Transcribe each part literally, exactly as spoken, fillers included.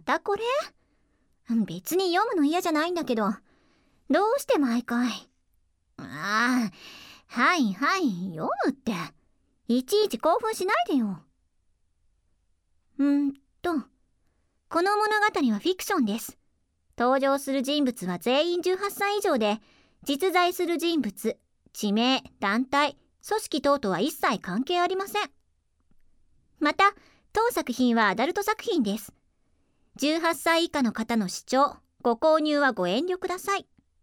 たこれ？別に読むの嫌じゃないんだけど、どうして毎回。ああ、はいはい読むって、いちいち興奮しないでよ。うんとこの物語はフィクションです。登場する人物は全員じゅうはっさい以上で、実在する人物、地名、団体、組織等とは一切関係ありません。また当作品はアダルト作品です。じゅうはっさい以下の方の視聴ご購入はご遠慮ください。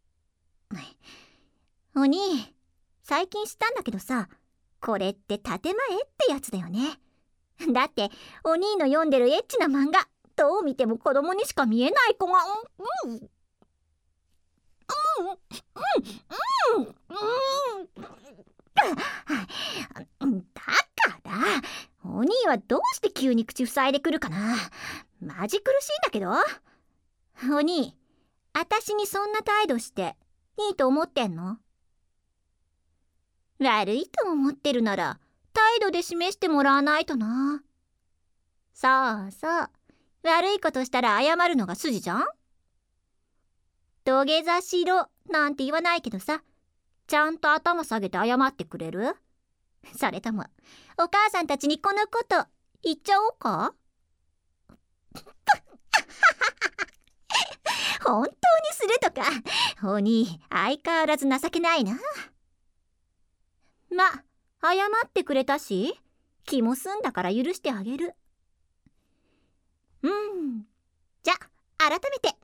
お兄、最近知ったんだけどさ、これって建前ってやつだよね。だってお兄の読んでるエッチな漫画、どう見ても子供にしか見えない子が、うんうんうんうんうん、だからお兄はどうして急に口塞いでくるかな。マジ苦しいんだけど。お兄、あたしにそんな態度していいと思ってんの？悪いと思ってるなら態度で示してもらわないとな。そうそう、悪いことしたら謝るのが筋じゃん。土下座しろなんて言わないけどさ、ちゃんと頭下げて謝ってくれる？それともお母さんたちにこのこと言っちゃおうか？本当にするとか、お兄相変わらず情けないな。ま、謝ってくれたし気も済んだから許してあげる。うん、じゃ改めて、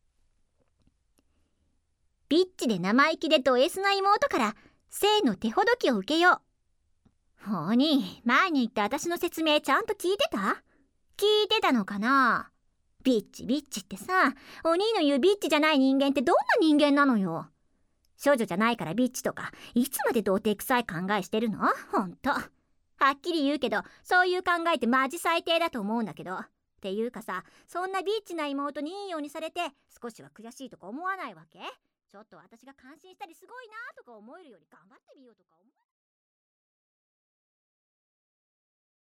ビッチで生意気でド S な妹から性の手ほどきを受けよう。お兄、前に言った私の説明ちゃんと聞いてた？聞いてたのかな。ビッチビッチってさ、お兄の言うビッチじゃない人間ってどんな人間なのよ。少女じゃないからビッチとか、いつまで童貞臭い考えしてるの？ほんとはっきり言うけど、そういう考えってマジ最低だと思うんだけど。っていうかさ、そんなビッチな妹にいいようにされて少しは悔しいとか思わないわけ？ちょっと私が感心したりすごいなとか思えるより頑張ってみようとか思わない？